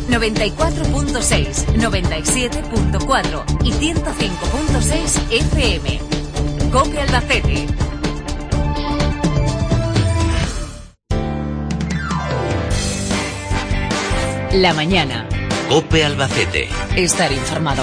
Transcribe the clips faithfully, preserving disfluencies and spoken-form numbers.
noventa y cuatro punto seis, noventa y siete punto cuatro y ciento cinco punto seis F M. COPE Albacete. La mañana. COPE Albacete. Estar informado.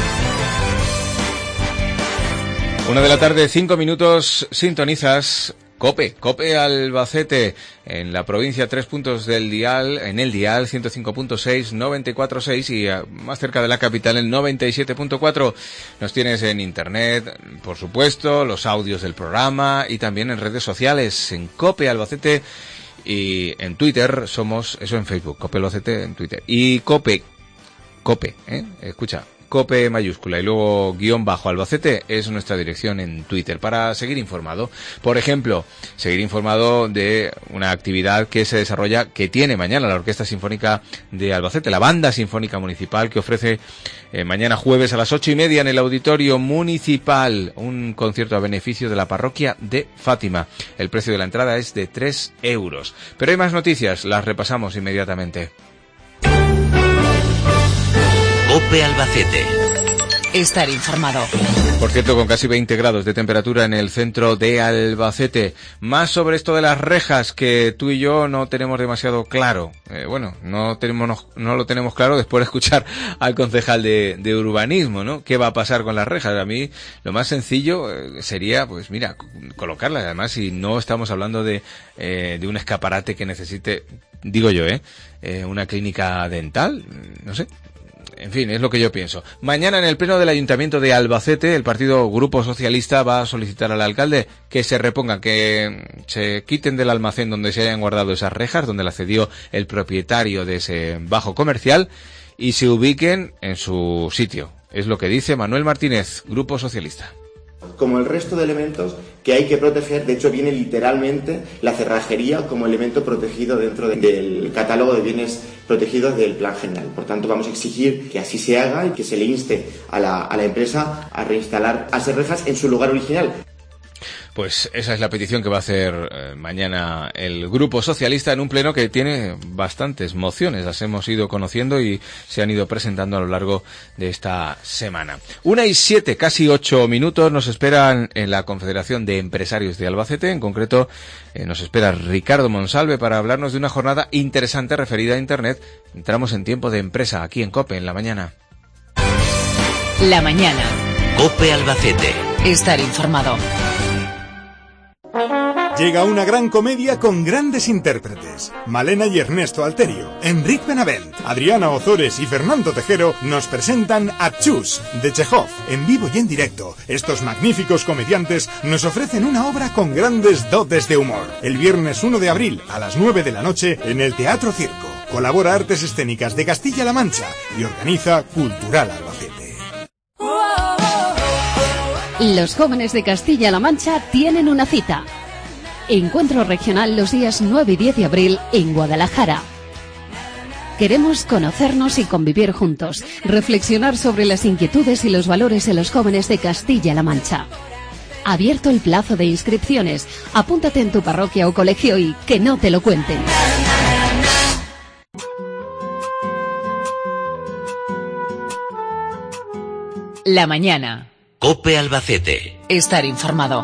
Una de la tarde, cinco minutos, sintonizas COPE, COPE Albacete, en la provincia, tres puntos del dial, en el dial, ciento cinco punto seis, noventa y cuatro punto seis y más cerca de la capital, el noventa y siete punto cuatro. Nos tienes en internet, por supuesto, los audios del programa y también en redes sociales, en COPE Albacete y en Twitter somos, eso en Facebook, COPE Albacete en Twitter. Y COPE, COPE, ¿eh? Escucha. COPE mayúscula y luego guión bajo Albacete es nuestra dirección en Twitter para seguir informado. Por ejemplo, seguir informado de una actividad que se desarrolla, que tiene mañana la Orquesta Sinfónica de Albacete, la Banda Sinfónica Municipal, que ofrece eh, mañana jueves a las ocho y media en el Auditorio Municipal un concierto a beneficio de la Parroquia de Fátima. El precio de la entrada es de tres euros. Pero hay más noticias, las repasamos inmediatamente. COPE Albacete. Estar informado. Por cierto, con casi veinte grados de temperatura en el centro de Albacete. Más sobre esto de las rejas, que tú y yo no tenemos demasiado claro. Eh, bueno, no tenemos no lo tenemos claro después de escuchar al concejal de, de urbanismo, ¿no? ¿Qué va a pasar con las rejas? A mí lo más sencillo eh, sería, pues mira, colocarlas. Además, si no estamos hablando de, eh, de un escaparate que necesite, digo yo, ¿eh? eh una clínica dental, no sé. En fin, es lo que yo pienso. Mañana en el pleno del Ayuntamiento de Albacete, el partido Grupo Socialista va a solicitar al alcalde que se repongan, que se quiten del almacén donde se hayan guardado esas rejas, donde las cedió el propietario de ese bajo comercial, y se ubiquen en su sitio. Es lo que dice Manuel Martínez, Grupo Socialista. Como el resto de elementos que hay que proteger, de hecho viene literalmente la cerrajería como elemento protegido dentro de, del catálogo de bienes protegidos del Plan General. Por tanto, vamos a exigir que así se haga y que se le inste a la, a la empresa a reinstalar esas rejas en su lugar original. Pues esa es la petición que va a hacer eh, mañana el Grupo Socialista en un pleno que tiene bastantes mociones. Las hemos ido conociendo y se han ido presentando a lo largo de esta semana. Una y siete, casi ocho minutos, nos esperan en la Confederación de Empresarios de Albacete. En concreto, eh, nos espera Ricardo Monsalve para hablarnos de una jornada interesante referida a Internet. Entramos en tiempo de empresa aquí en COPE en la mañana. La mañana. COPE Albacete. Estar informado. Llega una gran comedia con grandes intérpretes. Malena y Ernesto Alterio, Enric Benavent, Adriana Ozores y Fernando Tejero nos presentan a Chus, de Chekhov. En vivo y en directo, estos magníficos comediantes nos ofrecen una obra con grandes dotes de humor. El viernes uno de abril a las nueve de la noche en el Teatro Circo. Colabora Artes Escénicas de Castilla-La Mancha y organiza Cultural Albacete. Los jóvenes de Castilla-La Mancha tienen una cita. Encuentro regional los días nueve y diez de abril en Guadalajara. Queremos conocernos y convivir juntos, reflexionar sobre las inquietudes y los valores de los jóvenes de Castilla-La Mancha. Abierto el plazo de inscripciones. Apúntate en tu parroquia o colegio y que no te lo cuenten. La mañana. COPE Albacete. Estar informado.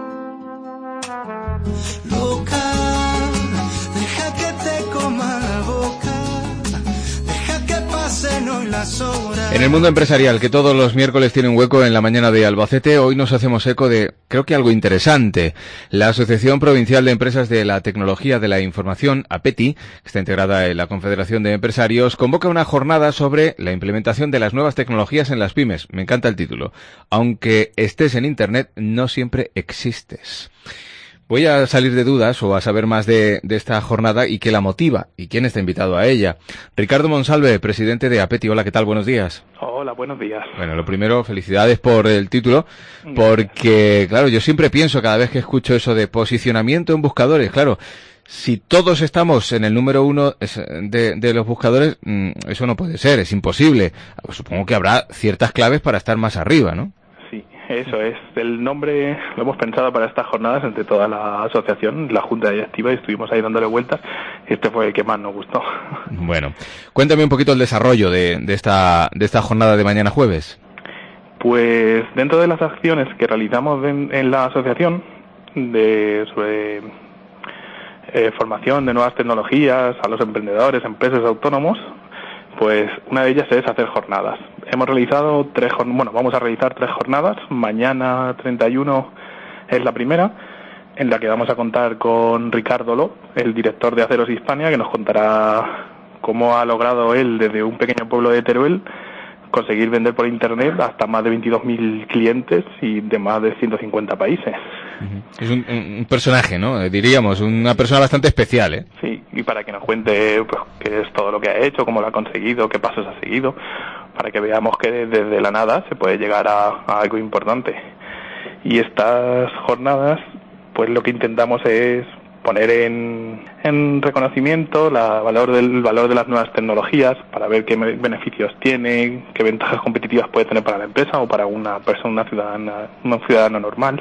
Loca, deja que te coma la boca, deja que pasen hoy las horas. En el mundo empresarial, que todos los miércoles tiene un hueco en la mañana de Albacete, hoy nos hacemos eco de, creo que algo interesante. La Asociación Provincial de Empresas de la Tecnología de la Información, APETI, que está integrada en la Confederación de Empresarios, convoca una jornada sobre la implementación de las nuevas tecnologías en las pymes. Me encanta el título. Aunque estés en Internet, no siempre existes. Voy a salir de dudas o a saber más de, de esta jornada y qué la motiva y quién está invitado a ella. Ricardo Monsalve, presidente de APETI. Hola, ¿qué tal? Buenos días. Hola, buenos días. Bueno, lo primero, felicidades por el título, porque, claro, yo siempre pienso cada vez que escucho eso de posicionamiento en buscadores, claro, si todos estamos en el número uno de, de los buscadores, eso no puede ser, es imposible. Supongo que habrá ciertas claves para estar más arriba, ¿no? Sí, Eso es. El nombre lo hemos pensado para estas jornadas entre toda la asociación, la Junta Directiva, y estuvimos ahí dándole vueltas, y este fue el que más nos gustó. Bueno, cuéntame un poquito el desarrollo de, de esta de esta jornada de mañana jueves. Pues dentro de las acciones que realizamos en, en la asociación de sobre eh, formación de nuevas tecnologías a los emprendedores, empresas, autónomos, pues una de ellas es hacer jornadas. Hemos realizado tres jornadas, bueno, vamos a realizar tres jornadas. Mañana treinta y uno es la primera, en la que vamos a contar con Ricardo Ló, el director de Aceros Hispania, que nos contará cómo ha logrado él, desde un pequeño pueblo de Teruel, conseguir vender por internet hasta más de veintidós mil clientes y de más de ciento cincuenta países. Es un, un personaje, ¿no? Diríamos, una persona bastante especial, ¿eh? Sí, y para que nos cuente pues qué es todo lo que ha hecho, cómo lo ha conseguido, qué pasos ha seguido, para que veamos que desde la nada se puede llegar a, a algo importante. Y estas jornadas, pues lo que intentamos es poner en, en reconocimiento la valor del el valor de las nuevas tecnologías, para ver qué beneficios tiene, qué ventajas competitivas puede tener para la empresa o para una persona, una ciudadana, un ciudadano normal.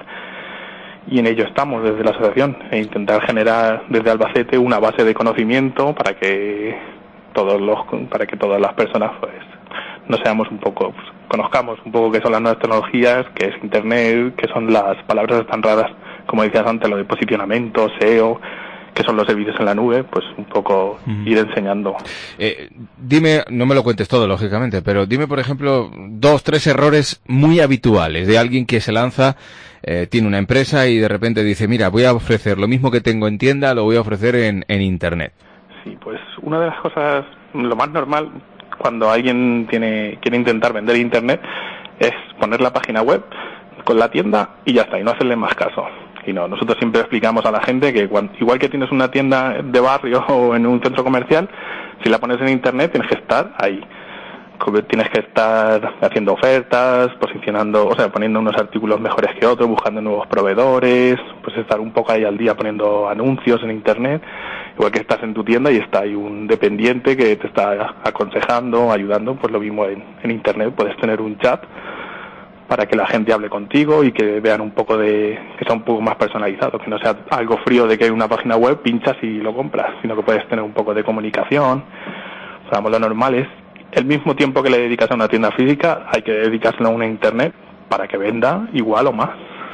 Y en ello estamos desde la asociación, e intentar generar desde Albacete una base de conocimiento para que todos los para que todas las personas pues no seamos un poco pues, conozcamos un poco qué son las nuevas tecnologías, qué es internet, qué son las palabras tan raras, como decías antes, lo de posicionamiento, S E O, qué son los servicios en la nube, pues un poco uh-huh. ir enseñando. Eh, dime, no me lo cuentes todo, lógicamente, pero dime, por ejemplo, dos, tres errores muy habituales de alguien que se lanza, eh, tiene una empresa y de repente dice, mira, voy a ofrecer lo mismo que tengo en tienda, lo voy a ofrecer en, en Internet. Sí, pues una de las cosas, lo más normal cuando alguien tiene quiere intentar vender Internet es poner la página web con la tienda y ya está, y no hacerle más caso. Y no, nosotros siempre explicamos a la gente que cuando, igual que tienes una tienda de barrio o en un centro comercial, si la pones en Internet tienes que estar ahí. Tienes que estar haciendo ofertas, posicionando, o sea, poniendo unos artículos mejores que otros, buscando nuevos proveedores, pues estar un poco ahí al día poniendo anuncios en Internet, igual que estás en tu tienda y está ahí un dependiente que te está aconsejando, ayudando, pues lo mismo en, en Internet, puedes tener un chat para que la gente hable contigo y que vean un poco de, que sea un poco más personalizado, que no sea algo frío de que hay una página web, pinchas y lo compras, sino que puedes tener un poco de comunicación. O sea, lo normal es, el mismo tiempo que le dedicas a una tienda física, hay que dedicárselo a una internet para que venda igual o más.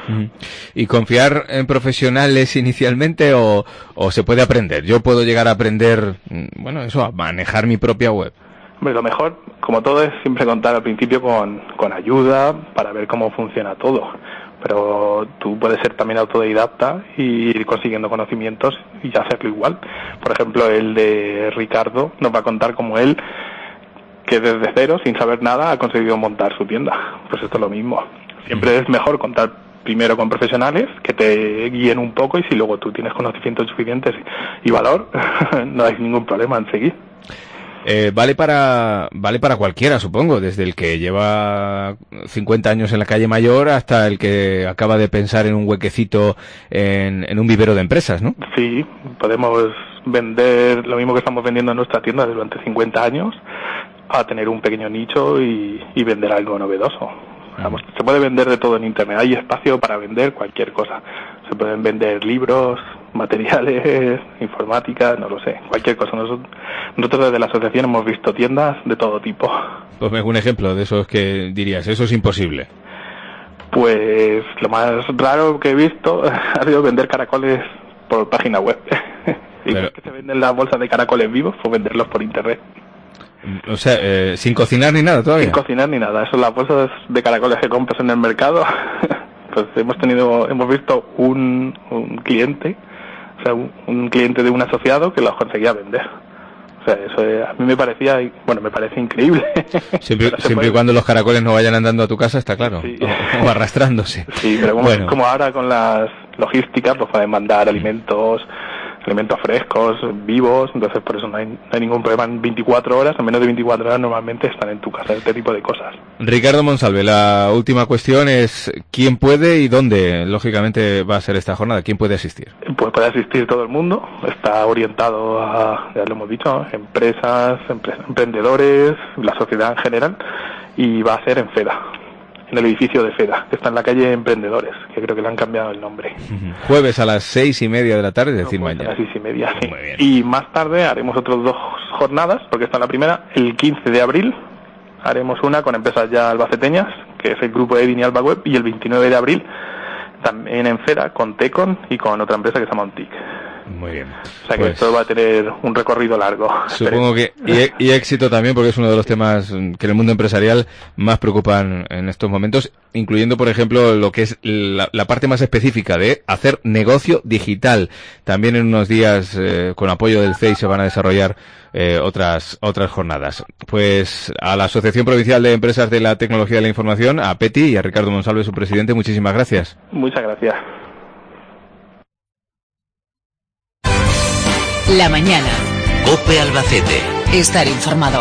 ¿Y confiar en profesionales inicialmente o, o se puede aprender? Yo puedo llegar a aprender, bueno, eso, a manejar mi propia web. Hombre, lo mejor, como todo, es siempre contar al principio con, con ayuda para ver cómo funciona todo. Pero tú puedes ser también autodidacta y ir consiguiendo conocimientos y hacerlo igual. Por ejemplo, el de Ricardo nos va a contar cómo él, que desde cero, sin saber nada, ha conseguido montar su tienda. Pues esto es lo mismo. Siempre es mejor contar primero con profesionales que te guíen un poco, y si luego tú tienes conocimientos suficientes y valor, no hay ningún problema en seguir. Eh, vale para vale para cualquiera, supongo, desde el que lleva cincuenta años en la calle Mayor hasta el que acaba de pensar en un huequecito en, en un vivero de empresas, ¿no? Sí, podemos vender lo mismo que estamos vendiendo en nuestra tienda durante cincuenta años, a tener un pequeño nicho y, y vender algo novedoso. Vamos, se puede vender de todo en Internet, hay espacio para vender cualquier cosa. Se pueden vender libros, materiales, informática, no lo sé, cualquier cosa. Nosotros, nosotros desde la asociación hemos visto tiendas de todo tipo. Pues me un ejemplo de esos que dirías, eso es imposible. Pues lo más raro que he visto ha sido vender caracoles por página web. Igual que se venden las bolsas de caracoles vivos, pues venderlos por Internet. O sea, eh, sin cocinar ni nada todavía. Sin cocinar ni nada, son las bolsas de caracoles que compras en el mercado. Pues hemos tenido, hemos visto un, un cliente, o sea, un, un cliente de un asociado que los conseguía vender. O sea, eso eh, a mí me parecía, bueno, me parece increíble. Siempre, siempre y cuando los caracoles no vayan andando a tu casa, está claro, sí. o, o arrastrándose. Sí, pero como, bueno. como ahora con las logísticas, pues pueden mandar alimentos, alimentos frescos, vivos, entonces por eso no hay, no hay ningún problema. En veinticuatro horas, en menos de veinticuatro horas normalmente están en tu casa, este tipo de cosas. Ricardo Monsalve, la última cuestión es ¿quién puede y dónde, lógicamente, va a ser esta jornada? ¿Quién puede asistir? Pues puede asistir todo el mundo, está orientado a, ya lo hemos dicho, empresas, empre- emprendedores, la sociedad en general, y va a ser en FEDA, del edificio de Fera, que está en la calle Emprendedores, que creo que le han cambiado el nombre. Jueves a las seis y media de la tarde, es decir, no, mañana. A las seis y media, sí. Muy bien. Y más tarde haremos otras dos jornadas, porque está la primera, el quince de abril, haremos una con empresas ya albaceteñas, que es el grupo Edin y Alba Web, y el veintinueve de abril también en Fera con Tecon y con otra empresa que se llama Ontic. Muy bien. O sea que Pues, esto va a tener un recorrido largo. supongo que y, y éxito también, porque es uno de los temas que en el mundo empresarial más preocupan en estos momentos, incluyendo, por ejemplo, lo que es la, la parte más específica de hacer negocio digital. También en unos días, eh, con apoyo del C E I, se van a desarrollar eh, otras otras jornadas. Pues a la Asociación Provincial de Empresas de la Tecnología de la Información, a Peti y a Ricardo Monsalve, su presidente, muchísimas gracias. Muchas gracias. La mañana. COPE Albacete. Estar informado.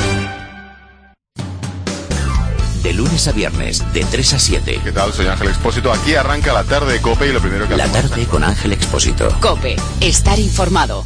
De lunes a viernes, de tres a siete. ¿Qué tal? Soy Ángel Expósito. Aquí arranca la tarde de COPE y lo primero que La hacemos... tarde con Ángel Expósito. COPE. Estar informado.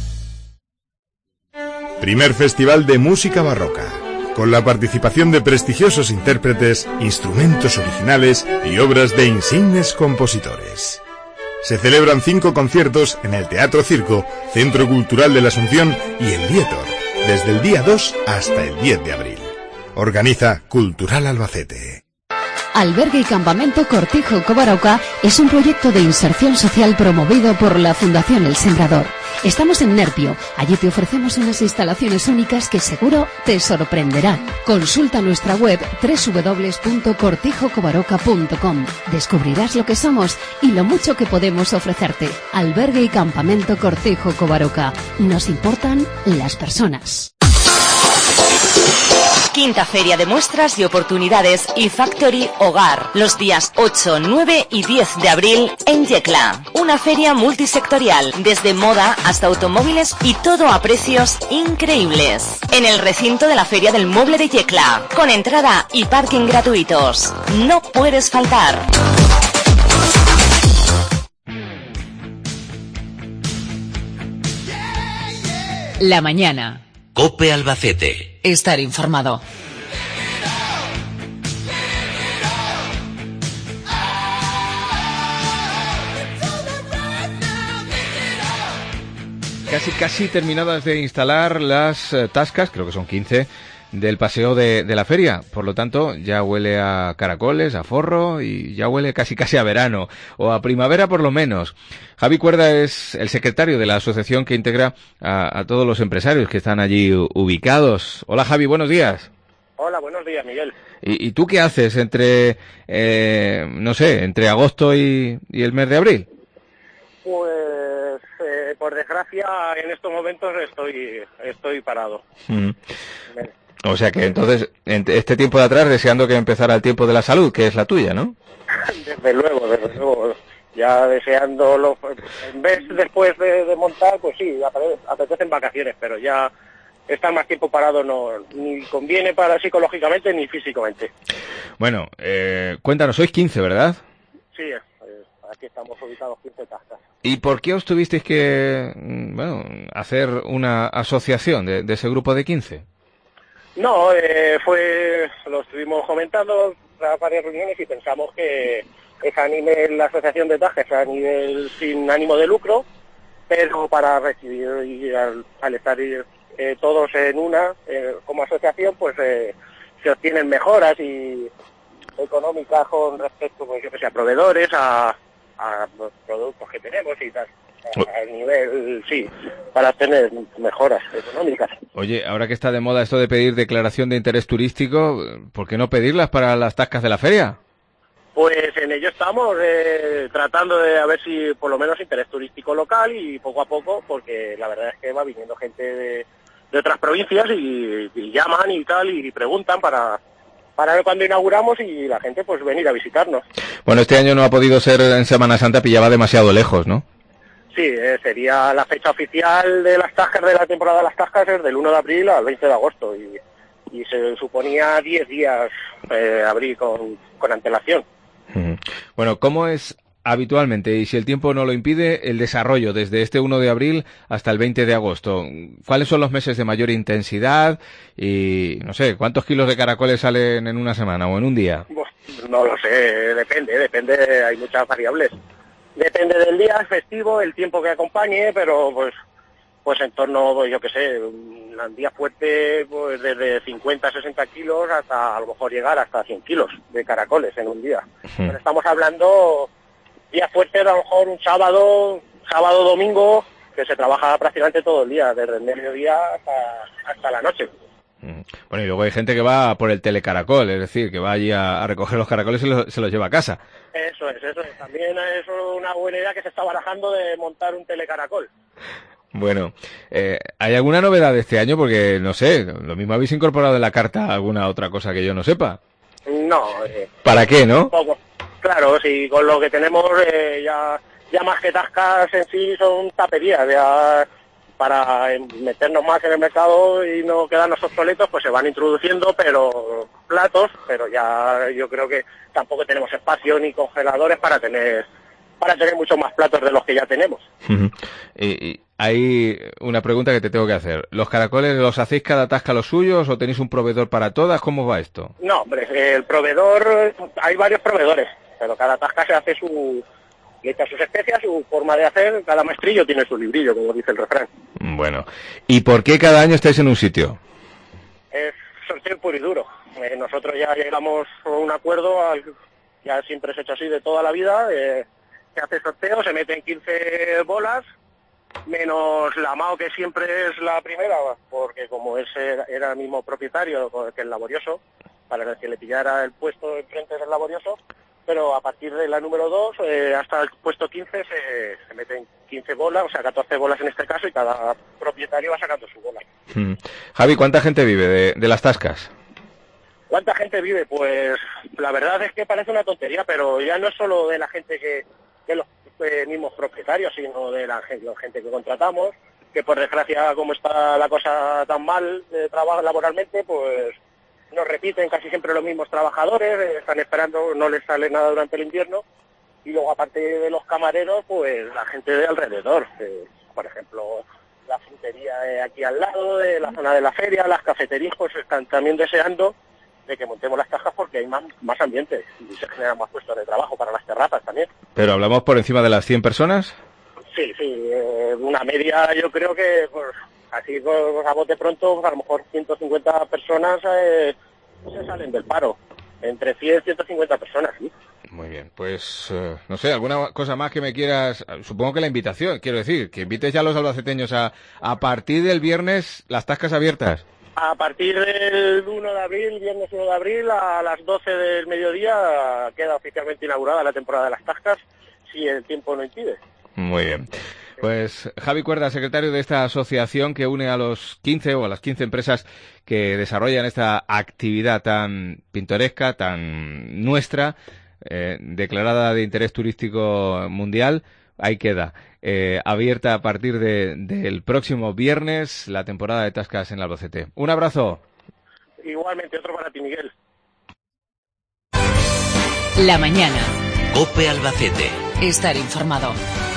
Primer Festival de Música Barroca, con la participación de prestigiosos intérpretes, instrumentos originales y obras de insignes compositores. Se celebran cinco conciertos en el Teatro Circo, Centro Cultural de la Asunción y el Dietor, desde el día dos hasta el diez de abril. Organiza Cultural Albacete. Albergue y Campamento Cortijo Covarrubias es un proyecto de inserción social promovido por la Fundación El Sembrador. Estamos en Nerpio. Allí te ofrecemos unas instalaciones únicas que seguro te sorprenderán. Consulta nuestra web doble u doble u doble u punto cortijo covarrubias punto com. Descubrirás lo que somos y lo mucho que podemos ofrecerte. Albergue y Campamento Cortijo Covarrubias. Nos importan las personas. Quinta Feria de Muestras y Oportunidades y Factory Hogar, los días ocho, nueve y diez de abril en Yecla. Una feria multisectorial, desde moda hasta automóviles y todo a precios increíbles. En el recinto de la Feria del Mueble de Yecla, con entrada y parking gratuitos. No puedes faltar. La mañana. COPE Albacete. Estar informado. Casi, casi terminadas de instalar las eh, tascas, creo que son quince, del paseo de, de la feria. Por lo tanto, ya huele a caracoles, a forro y ya huele casi casi a verano, o a primavera por lo menos. Javi Cuerda es el secretario de la asociación que integra a, a todos los empresarios que están allí ubicados. Hola Javi, buenos días. Hola, buenos días, Miguel. ¿Y, y tú qué haces entre, eh, no sé, entre agosto y, y el mes de abril? Pues, eh, por desgracia, en estos momentos estoy estoy parado. Mm. O sea que entonces, en este tiempo de atrás, deseando que empezara el tiempo de la salud, que es la tuya, ¿no? Desde luego, desde luego. Ya deseándolo, en vez después de, de montar, pues sí, apetecen vacaciones, pero ya estar más tiempo parado no ni conviene para psicológicamente ni físicamente. Bueno, eh, cuéntanos, sois quince, ¿verdad? Sí, eh, aquí estamos ubicados quince tascas. ¿Y por qué os tuvisteis que, bueno, hacer una asociación de, de ese grupo de quince? No, eh, fue, lo estuvimos comentando a varias reuniones y pensamos que es a nivel, la asociación de tajes, a nivel sin ánimo de lucro, pero para recibir y al, al estar eh, todos en una, eh, como asociación, pues eh, se obtienen mejoras y económicas con respecto, pues, yo que sé, a proveedores, a, a los productos que tenemos y tal. A nivel, sí, para tener mejoras económicas. Oye, ahora que está de moda esto de pedir declaración de interés turístico, ¿por qué no pedirlas para las tascas de la feria? Pues en ello estamos eh, tratando de a ver si por lo menos interés turístico local y poco a poco, porque la verdad es que va viniendo gente de, de otras provincias y, y llaman y tal y preguntan para... para ver cuándo inauguramos y la gente pues venir a visitarnos. Bueno, este año no ha podido ser en Semana Santa, pillaba demasiado lejos, ¿no? Sí, eh, sería la fecha oficial de las tascas, de la temporada de las tascas, es del uno de abril al veinte de agosto y, y se suponía diez días eh, abrir con, con antelación. Uh-huh. Bueno, ¿cómo es habitualmente, y si el tiempo no lo impide, el desarrollo desde este uno de abril hasta el veinte de agosto? ¿Cuáles son los meses de mayor intensidad? Y, no sé, ¿cuántos kilos de caracoles salen en una semana o en un día? No lo sé, depende, depende, hay muchas variables. Depende del día, el festivo, el tiempo que acompañe, pero pues pues en torno, pues, yo qué sé, un día fuerte, pues desde cincuenta a sesenta kilos hasta a lo mejor llegar hasta cien kilos de caracoles en un día. Sí. Pero estamos hablando día fuerte, a lo mejor un sábado, sábado, domingo, que se trabaja prácticamente todo el día, desde el mediodía hasta, hasta la noche. Bueno, y luego hay gente que va por el telecaracol, es decir, que va allí a, a recoger los caracoles y lo, se los lleva a casa. Eso es, eso es. También es una buena idea que se está barajando de montar un telecaracol. Bueno, eh, ¿hay alguna novedad de este año? Porque, no sé, lo mismo habéis incorporado en la carta alguna otra cosa que yo no sepa. No. Eh, ¿Para qué, no? Poco. Claro, si con lo que tenemos eh, ya, ya más que tascas en sí son taperías, ya para meternos más en el mercado y no quedarnos obsoletos, pues se van introduciendo, pero platos, pero ya yo creo que tampoco tenemos espacio ni congeladores para tener para tener muchos más platos de los que ya tenemos. Uh-huh. y, y hay una pregunta que te tengo que hacer. ¿Los caracoles los hacéis cada tasca los suyos o tenéis un proveedor para todas? ¿Cómo va esto? No, hombre, el proveedor, hay varios proveedores, pero cada tasca se hace su... le echa sus especias, su forma de hacer, cada maestrillo tiene su librillo, como dice el refrán. Bueno, ¿y por qué cada año estáis en un sitio? Es sorteo puro y duro. Eh, nosotros ya llegamos a un acuerdo, al, ya siempre se ha hecho así de toda la vida, eh, se hace sorteo, se meten quince bolas, menos la M A O, que siempre es la primera, porque como ese era el mismo propietario que el Laborioso, para que le pillara el puesto enfrente del Laborioso, pero a partir de la número dos eh, hasta el puesto quince se, se meten quince bolas, o sea, catorce bolas en este caso, y cada propietario va sacando su bola. Hmm. Javi, ¿cuánta gente vive de, de las tascas? ¿Cuánta gente vive? Pues la verdad es que parece una tontería, pero ya no es solo de la gente que, de los eh, mismos propietarios, sino de la gente, la gente que contratamos, que por desgracia, como está la cosa tan mal de trabajo laboralmente, pues nos repiten casi siempre los mismos trabajadores, eh, están esperando, no les sale nada durante el invierno, y luego aparte de los camareros, pues la gente de alrededor, eh, por ejemplo, la frutería de aquí al lado, de la zona de la feria, las cafeterías, pues están también deseando de que montemos las cajas porque hay más, más ambiente y se generan más puestos de trabajo para las terrazas también. ¿Pero hablamos por encima de las cien personas? Sí, sí, eh, una media yo creo que... Pues, así pues, a bote pronto, a lo mejor ciento cincuenta personas eh, se salen del paro. Entre cien y ciento cincuenta personas, sí. Muy bien, pues eh, no sé, alguna cosa más que me quieras... Supongo que la invitación, quiero decir, que invites ya a los albaceteños a, a partir del viernes las tascas abiertas. A partir del uno de abril, viernes uno de abril, a las doce del mediodía queda oficialmente inaugurada la temporada de las tascas, si el tiempo no impide. Muy bien. Pues Javi Cuerda, secretario de esta asociación que une a los quince o a las quince empresas que desarrollan esta actividad tan pintoresca, tan nuestra, eh, declarada de interés turístico mundial. Ahí queda, eh, abierta a partir de, del próximo viernes la temporada de tascas en Albacete. Un abrazo. Igualmente, otro para ti, Miguel. La mañana. COPE Albacete. Estar informado.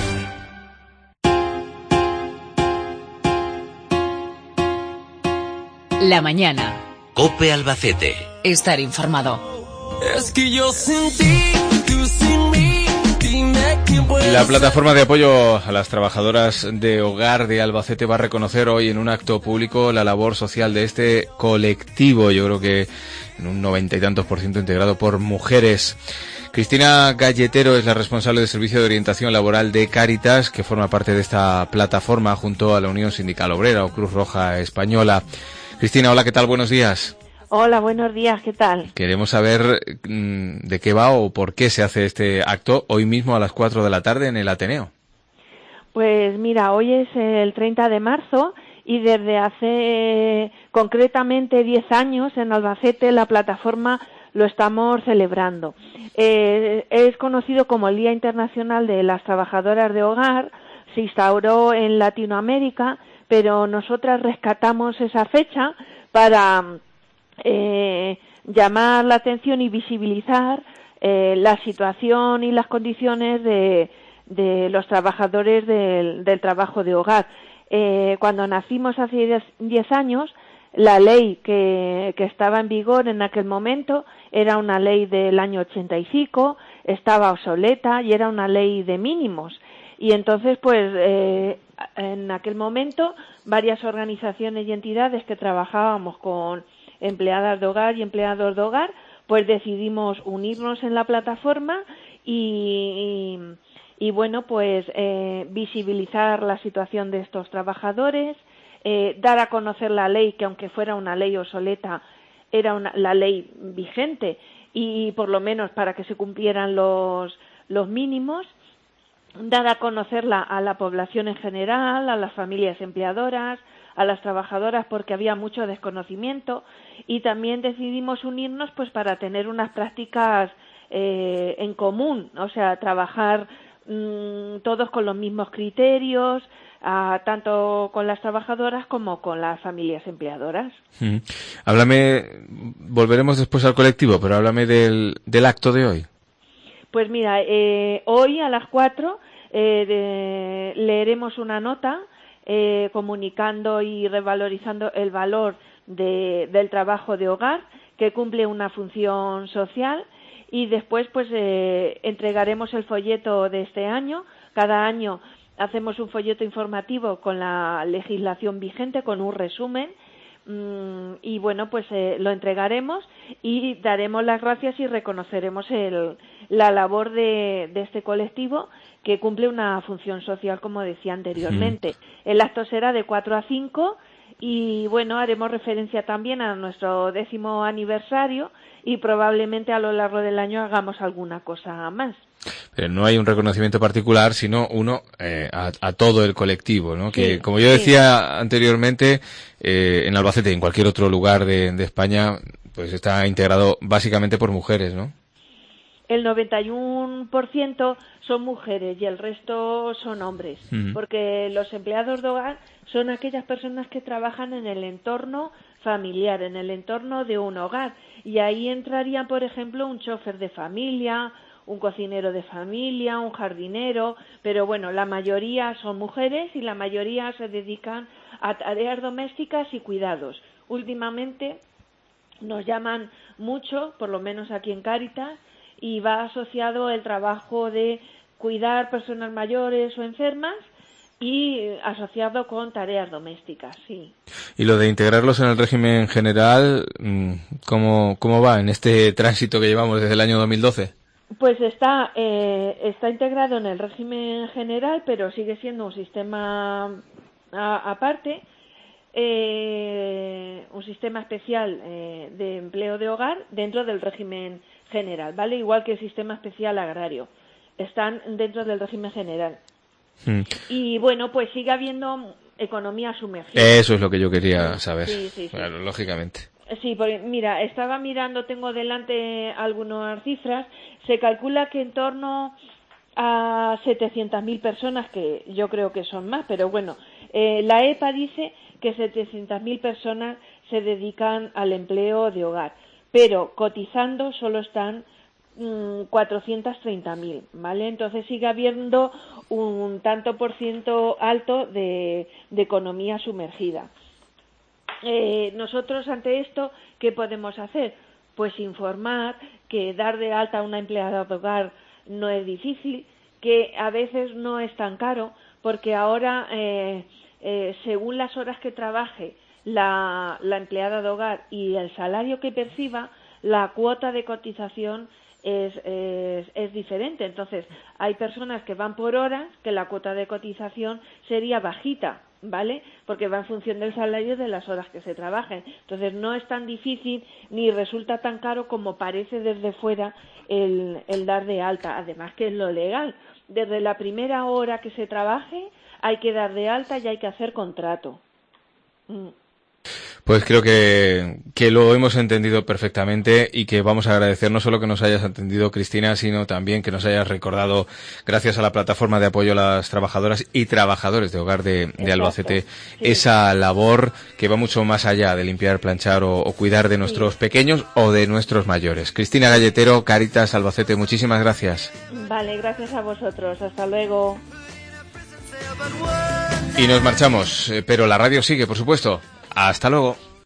La mañana. COPE Albacete. Estar informado. Es que yo sin ti, tú sin mí, dime quién puede La plataforma de apoyo a las trabajadoras de hogar de Albacete va a reconocer hoy en un acto público la labor social de este colectivo. Yo creo que en un noventa y tantos por ciento integrado por mujeres. Cristina Galletero es la responsable del Servicio de Orientación Laboral de Cáritas, que forma parte de esta plataforma junto a la Unión Sindical Obrera o Cruz Roja Española. Cristina, hola, ¿qué tal? Buenos días. Hola, buenos días, ¿qué tal? Queremos saber mmm, de qué va o por qué se hace este acto hoy mismo a las cuatro de la tarde en el Ateneo. Pues mira, hoy es el treinta de marzo y desde hace concretamente diez años en Albacete la plataforma lo estamos celebrando. Eh, es conocido como el Día Internacional de las Trabajadoras de Hogar, se instauró en Latinoamérica, pero nosotras rescatamos esa fecha para eh, llamar la atención y visibilizar eh, la situación y las condiciones de, de los trabajadores del, del trabajo de hogar. Eh, cuando nacimos hace diez años, la ley que, que estaba en vigor en aquel momento era una ley del año ochenta y cinco, estaba obsoleta y era una ley de mínimos. Y entonces, pues, eh, en aquel momento, varias organizaciones y entidades que trabajábamos con empleadas de hogar y empleados de hogar, pues decidimos unirnos en la plataforma y, y, y bueno, pues, eh, visibilizar la situación de estos trabajadores, eh, dar a conocer la ley, que aunque fuera una ley obsoleta, era una, la ley vigente, y por lo menos para que se cumplieran los, los mínimos, dar a conocerla a la población en general, a las familias empleadoras, a las trabajadoras, porque había mucho desconocimiento, y también decidimos unirnos pues para tener unas prácticas eh, en común, o sea, trabajar mmm, todos con los mismos criterios, a, tanto con las trabajadoras como con las familias empleadoras. Mm. Háblame, volveremos después al colectivo, pero háblame del, del acto de hoy. Pues mira, eh, hoy a las cuatro eh, de, leeremos una nota eh, comunicando y revalorizando el valor de, del trabajo de hogar, que cumple una función social, y después pues eh, entregaremos el folleto de este año. Cada año hacemos un folleto informativo con la legislación vigente, con un resumen, y bueno, pues eh, lo entregaremos y daremos las gracias y reconoceremos el, la labor de, de este colectivo, que cumple una función social, como decía anteriormente. Mm. El acto será de cuatro a cinco y bueno, haremos referencia también a nuestro décimo aniversario y probablemente a lo largo del año hagamos alguna cosa más. Pero no hay un reconocimiento particular, sino uno eh, a, a todo el colectivo, ¿no? Sí, que, como yo decía sí. anteriormente, eh, en Albacete y en cualquier otro lugar de, de España, pues está integrado básicamente por mujeres, ¿no? El noventa y uno por ciento son mujeres y el resto son hombres, uh-huh. porque los empleados de hogar son aquellas personas que trabajan en el entorno familiar, en el entorno de un hogar, y ahí entraría, por ejemplo, un chofer de familia, un cocinero de familia, un jardinero, pero bueno, la mayoría son mujeres y la mayoría se dedican a tareas domésticas y cuidados. Últimamente nos llaman mucho, por lo menos aquí en Cáritas, y va asociado el trabajo de cuidar personas mayores o enfermas y asociado con tareas domésticas, sí. Y lo de integrarlos en el régimen general, ¿cómo, cómo va en este tránsito que llevamos desde el año dos mil doce? Pues está eh, está integrado en el régimen general, pero sigue siendo un sistema a, aparte, eh, un sistema especial eh, de empleo de hogar dentro del régimen general, ¿vale? Igual que el sistema especial agrario, están dentro del régimen general. Hmm. Y bueno, pues sigue habiendo economía sumergida. Eso es lo que yo quería saber, sí, sí, sí. Claro, lógicamente. Sí, porque mira, estaba mirando, tengo delante algunas cifras, se calcula que en torno a setecientas mil personas, que yo creo que son más, pero bueno, eh, la E P A dice que setecientas mil personas se dedican al empleo de hogar, pero cotizando solo están mmm, cuatrocientas treinta mil, ¿vale? Entonces sigue habiendo un tanto por ciento alto de, de economía sumergida. Eh, nosotros ante esto, ¿qué podemos hacer? Pues informar que dar de alta a una empleada de hogar no es difícil, que a veces no es tan caro, porque ahora, eh, eh, según las horas que trabaje la, la empleada de hogar y el salario que perciba, la cuota de cotización es, es, es diferente. Entonces, hay personas que van por horas, que la cuota de cotización sería bajita, ¿vale? Porque va en función del salario de las horas que se trabajen. Entonces no es tan difícil ni resulta tan caro como parece desde fuera el, el dar de alta. Además que es lo legal. Desde la primera hora que se trabaje hay que dar de alta y hay que hacer contrato. Mm. Pues creo que, que lo hemos entendido perfectamente y que vamos a agradecer no solo que nos hayas entendido, Cristina, sino también que nos hayas recordado, gracias a la plataforma de apoyo a las trabajadoras y trabajadores de hogar de, de Albacete, sí. esa labor que va mucho más allá de limpiar, planchar o, o cuidar de nuestros sí. pequeños o de nuestros mayores. Cristina Galletero, Cáritas Albacete, muchísimas gracias. Vale, gracias a vosotros. Hasta luego. Y nos marchamos, pero la radio sigue, por supuesto. Hasta luego.